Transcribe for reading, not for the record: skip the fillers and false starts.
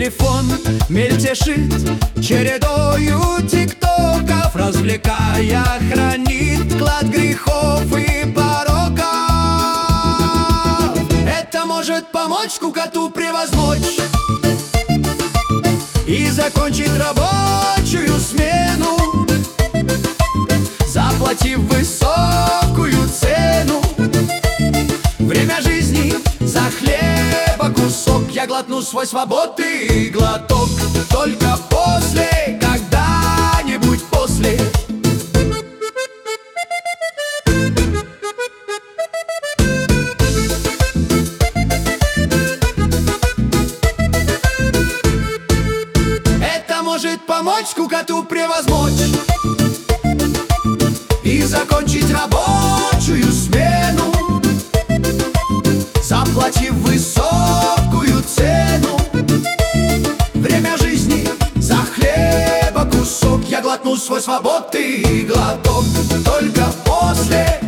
телефон мельтешит чередою тиктоков, развлекая, хранит клад грехов и пороков. Это может помочь скукоту превозмочь и закончить рабочую смену, заплатив высокую цену. Время жизни за хлеба кусок, я глотну свой свободный глоток. Только после, когда-нибудь после. Это может помочь скукоту превозмочь и закончить рабочую смену, заплатив высокую цену. Время жизни за хлеба кусок, я глотну свой свободный глоток. Только после,